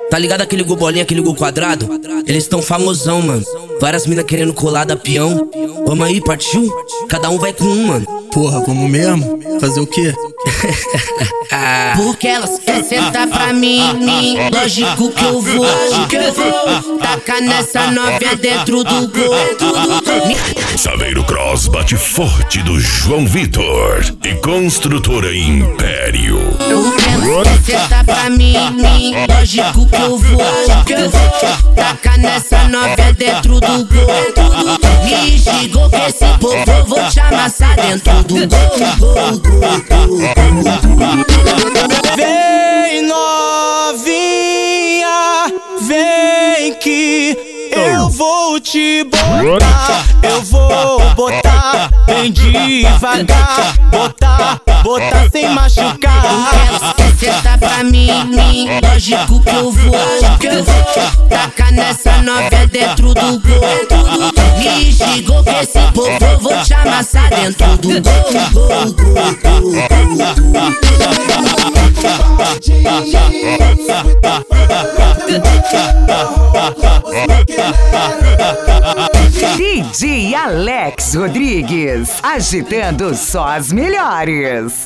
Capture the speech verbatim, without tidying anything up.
Tá ligado aquele gol bolinha, aquele gol quadrado? Eles tão famosão, mano. Várias minas querendo colar da peão. Vamos aí, partiu? Cada um vai com um, mano. Porra, vamos mesmo? Fazer o quê? Porque elas querem sentar pra mim, mim. Lógico que eu vou, que eu vou tacar nessa novinha dentro do gol. Saveiro Cross bate forte do João Vitor e Construtora Império. Porque elas querem sentar pra mim, mim. Lógico que eu vou, que eu vou tacar nessa novinha dentro do gol. Me xingou que esse povo eu vou te amassar dentro do gol. Vem novinha, vem que eu vou te botar, eu vou botar bem devagar, botar, botar sem machucar. Elas querem sentar pra mim, mim. Lógico que eu vou, que eu vou tacar nessa novinha dentro do gol. Me xingou que esse povo eu vou te amassar dentro do gol. D J Alex Rodrigues, agitando só as melhores.